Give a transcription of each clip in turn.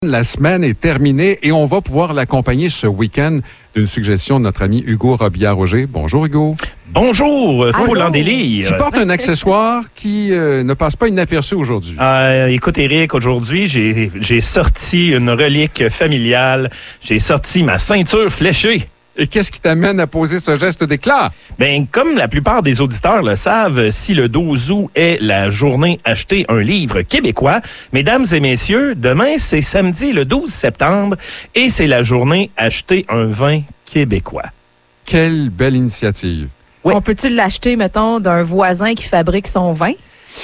La semaine est terminée et on va pouvoir l'accompagner ce week-end d'une suggestion de notre ami Hugo Robillard-Roger. Bonjour Hugo. Bonjour, Foulon délire. Tu portes un accessoire qui ne passe pas inaperçu aujourd'hui. Écoute Éric, aujourd'hui, j'ai sorti une relique familiale. J'ai sorti ma ceinture fléchée. Et qu'est-ce qui t'amène à poser ce geste d'éclat? Bien, comme la plupart des auditeurs le savent, si le 12 août est la journée Acheter un livre québécois, mesdames et messieurs, demain, c'est samedi le 12 septembre et c'est la journée Acheter un vin québécois. Quelle belle initiative. Oui. On peut-tu l'acheter, mettons, d'un voisin qui fabrique son vin?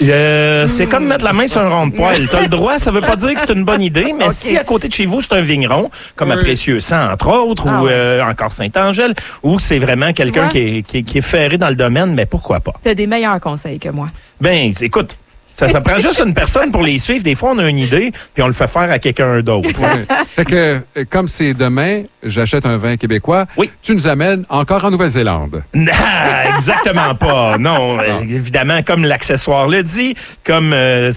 C'est comme mettre la main sur un rond de poêle. Tu as le droit, ça veut pas dire que c'est une bonne idée, mais si à côté de chez vous, c'est un vigneron, comme à Précieux Sang, entre autres, ou encore Saint-Angèle, ou c'est vraiment quelqu'un qui est ferré dans le domaine, mais pourquoi pas? Tu as des meilleurs conseils que moi. Ben, écoute, ça prend juste une personne pour les suivre. Des fois, on a une idée, puis on le fait faire à quelqu'un d'autre. Fait que, comme c'est demain, j'achète un vin québécois, tu nous amènes encore en Nouvelle-Zélande. Exactement pas. Non, évidemment, comme l'accessoire le dit, comme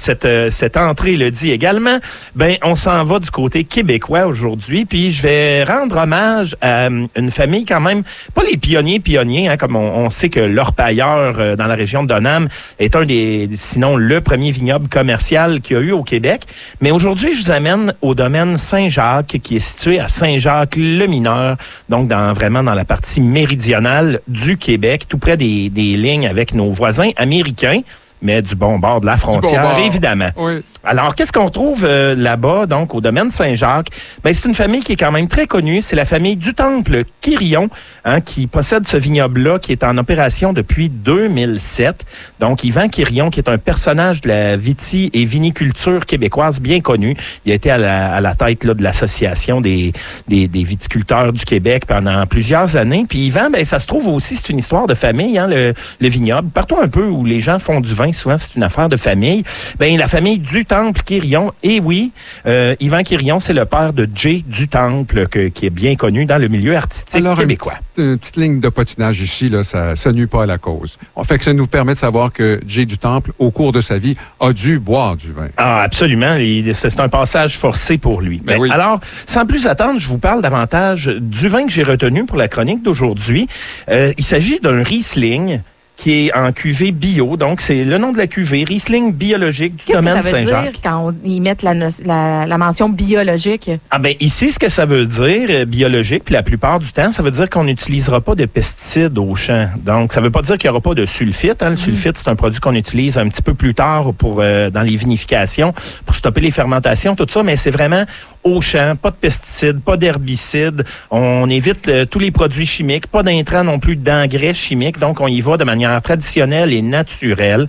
cette entrée le dit également, ben on s'en va du côté québécois aujourd'hui, puis je vais rendre hommage à une famille quand même, pas les pionniers, hein, comme on sait que l'Orpailleur dans la région de Donham est un des, sinon le premier vignoble commercial qu'il y a eu au Québec. Mais aujourd'hui, je vous amène au domaine Saint-Jacques, qui est situé à Saint-Jacques-le-Mineur, donc vraiment dans la partie méridionale du Québec, tout près des lignes avec nos voisins américains, mais du bon bord de la frontière, évidemment. Oui. Alors, qu'est-ce qu'on trouve là-bas, donc, au domaine Saint-Jacques? Bien, c'est une famille qui est quand même très connue. C'est la famille du Temple Quirillon, qui possède ce vignoble-là, qui est en opération depuis 2007. Donc, Yvan Quirillon, qui est un personnage de la vitie- et viniculture québécoise bien connu. Il a été à la tête là, de l'association des viticulteurs du Québec pendant plusieurs années. Puis Yvan, bien, ça se trouve aussi, c'est une histoire de famille, le vignoble. Partout un peu où les gens font du vin, souvent, c'est une affaire de famille. Bien, la famille du Temple Quirillon, et oui, Yvan Quirillon, c'est le père de Jay du Temple, qui est bien connu dans le milieu artistique québécois. Une petite ligne de potinage ici, là, ça nuit pas à la cause. En fait, que ça nous permet de savoir que Jay du Temple, au cours de sa vie, a dû boire du vin. Ah, absolument. C'est un passage forcé pour lui. Ben, oui. Alors, sans plus attendre, je vous parle davantage du vin que j'ai retenu pour la chronique d'aujourd'hui. Il s'agit d'un Riesling qui est en cuvée bio. Donc, c'est le nom de la cuvée, Riesling biologique du domaine Saint-Jacques. Qu'est-ce que ça veut dire quand ils mettent la mention biologique? Ah ben ici, ce que ça veut dire, biologique, puis la plupart du temps, ça veut dire qu'on n'utilisera pas de pesticides au champ. Donc, ça veut pas dire qu'il n'y aura pas de sulfite. Le sulfite, c'est un produit qu'on utilise un petit peu plus tard dans les vinifications, pour stopper les fermentations, tout ça, mais c'est vraiment au champ, pas de pesticides, pas d'herbicides. On évite tous les produits chimiques, pas d'intrants non plus d'engrais chimiques. Donc, on y va de manière traditionnelle et naturelle.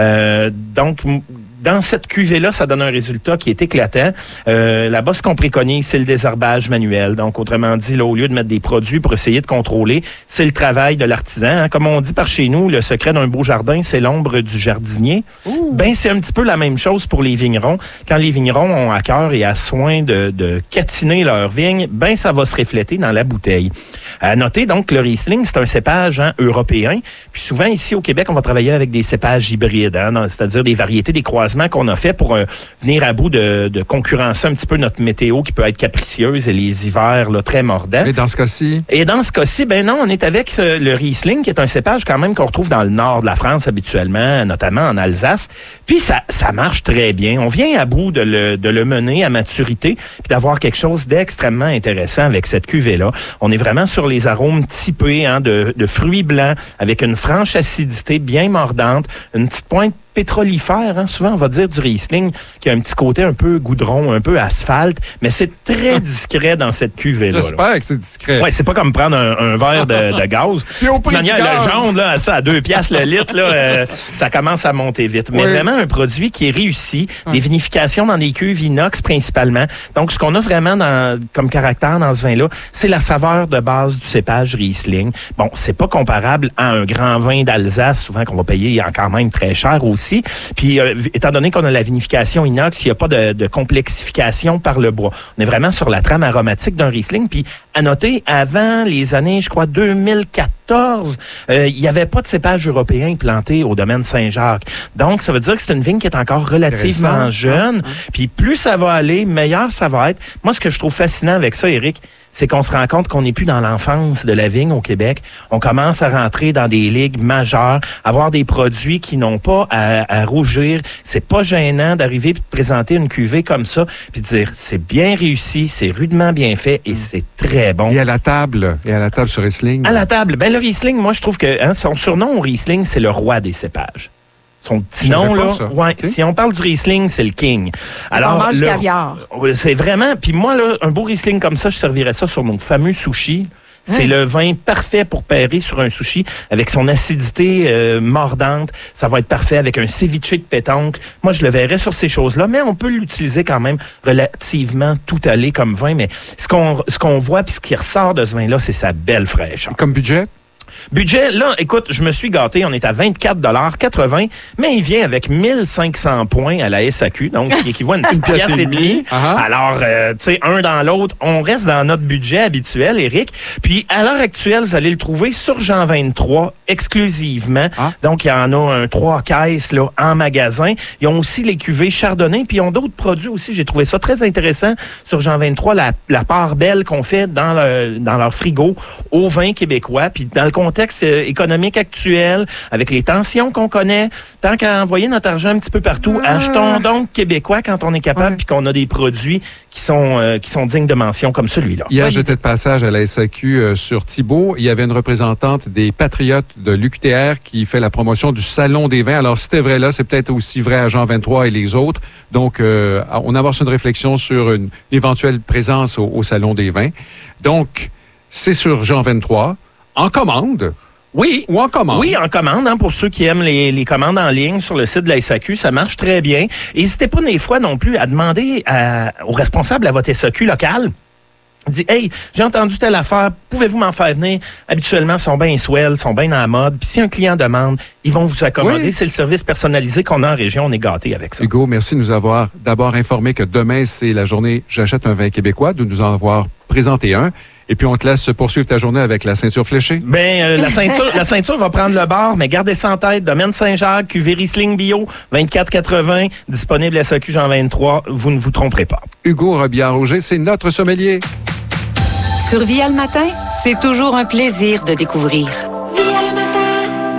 Donc, dans cette cuvée-là, ça donne un résultat qui est éclatant. Là-bas, ce qu'on préconise, c'est le désherbage manuel. Donc, autrement dit, là, au lieu de mettre des produits pour essayer de contrôler, c'est le travail de l'artisan. Comme on dit par chez nous, le secret d'un beau jardin, c'est l'ombre du jardinier. Ben, c'est un petit peu la même chose pour les vignerons. Quand les vignerons ont à cœur et à soin de catiner leur vigne, ben, ça va se refléter dans la bouteille. À noter, donc, que le Riesling, c'est un cépage européen. Puis souvent, ici au Québec, on va travailler avec des cépages hybrides, c'est-à-dire des variétés, des croisements qu'on a fait pour venir à bout de concurrencer un petit peu notre météo qui peut être capricieuse et les hivers là, très mordants. Et dans ce cas-ci? Et dans ce cas-ci, ben non, on est avec le Riesling, qui est un cépage quand même qu'on retrouve dans le nord de la France habituellement, notamment en Alsace. Puis ça marche très bien. On vient à bout de le mener à maturité puis d'avoir quelque chose d'extrêmement intéressant avec cette cuvée-là. On est vraiment sur les arômes typés de fruits blancs avec une franche acidité bien mordante, une petite pointe pétrolifère, souvent on va dire du Riesling, qui a un petit côté un peu goudron, un peu asphalte, mais c'est très discret dans cette cuvée-là. J'espère que c'est discret. Oui, c'est pas comme prendre un verre de gaz. Puis au prix manière, du gaz. le jaune, là, ça, à 2 piastres le litre, là, ça commence à monter vite. Mais vraiment un produit qui est réussi, des vinifications dans des cuves inox principalement. Donc, ce qu'on a vraiment comme caractère dans ce vin-là, c'est la saveur de base du cépage Riesling. Bon, c'est pas comparable à un grand vin d'Alsace, souvent qu'on va payer quand même très cher aussi. Puis, étant donné qu'on a la vinification inox, il n'y a pas de complexification par le bois. On est vraiment sur la trame aromatique d'un Riesling. Puis, à noter, avant les années, je crois, 2014, 2014, il n'y avait pas de cépage européen planté au domaine Saint-Jacques. Donc, ça veut dire que c'est une vigne qui est encore relativement jeune. Puis plus ça va aller, meilleur ça va être. Moi, ce que je trouve fascinant avec ça, Éric, c'est qu'on se rend compte qu'on n'est plus dans l'enfance de la vigne au Québec. On commence à rentrer dans des ligues majeures, avoir des produits qui n'ont pas à rougir. C'est pas gênant d'arriver et de présenter une cuvée comme ça, puis de dire c'est bien réussi, c'est rudement bien fait et c'est très bon. Et à la table sur Riesling? À la table, ben le Riesling, moi je trouve que son surnom au Riesling, c'est le roi des cépages. Son petit nom, là, ouais, okay. Si on parle du Riesling, c'est le king. Alors, on mange du caviar. C'est vraiment... Puis moi, là, un beau Riesling comme ça, je servirais ça sur nos fameux sushis. C'est le vin parfait pour pairer sur un sushi avec son acidité mordante. Ça va être parfait avec un ceviche de pétanque. Moi, je le verrais sur ces choses-là, mais on peut l'utiliser quand même relativement tout allé comme vin. Mais ce qu'on voit puis ce qui ressort de ce vin-là, c'est sa belle fraîcheur. Comme budget? Budget, là, écoute, je me suis gâté, on est à 24,80 $, mais il vient avec 1500 points à la SAQ, donc ce qui équivaut à une petite pièce et demie. Alors, tu sais, un dans l'autre, on reste dans notre budget habituel, Éric. Puis, à l'heure actuelle, vous allez le trouver sur Jean 23 exclusivement. Donc, il y en a 3 caisses là, en magasin. Ils ont aussi les cuvées Chardonnay, puis ils ont d'autres produits aussi. J'ai trouvé ça très intéressant sur Jean 23, la part belle qu'on fait dans leur frigo au vin québécois, puis dans le contexte économique actuel, avec les tensions qu'on connaît, tant qu'à envoyer notre argent un petit peu partout, achetons donc québécois quand on est capable puis qu'on a des produits qui sont dignes de mention comme celui-là. Hier, j'étais de passage à la SAQ sur Thibault. Il y avait une représentante des Patriotes de l'UQTR qui fait la promotion du Salon des vins. Alors, si c'était vrai là, c'est peut-être aussi vrai à Jean 23 et les autres. Donc, on amorce une réflexion sur une éventuelle présence au Salon des vins. Donc, c'est sur Jean 23. En commande? Oui. Ou en commande? Oui, en commande. Hein, pour ceux qui aiment les commandes en ligne sur le site de la SAQ, ça marche très bien. N'hésitez pas des fois non plus à demander aux responsables à votre SAQ locale. Dit, hey, j'ai entendu telle affaire, pouvez-vous m'en faire venir? Habituellement, ils sont bien swell, sont bien dans la mode. Puis si un client demande, ils vont vous accommoder. Oui. C'est le service personnalisé qu'on a en région. On est gâtés avec ça. Hugo, merci de nous avoir d'abord informé que demain, c'est la journée J'achète un vin québécois, de nous en avoir présenté un. Et puis, on te laisse poursuivre ta journée avec la ceinture fléchée. Bien, la ceinture va prendre le bord, mais gardez ça en tête. Domaine Saint-Jacques, cuvée Riesling Bio, 24,80, disponible à SAQ Jean 23. Vous ne vous tromperez pas. Hugo Robillard-Auger, c'est notre sommelier. Sur Via le matin, c'est toujours un plaisir de découvrir.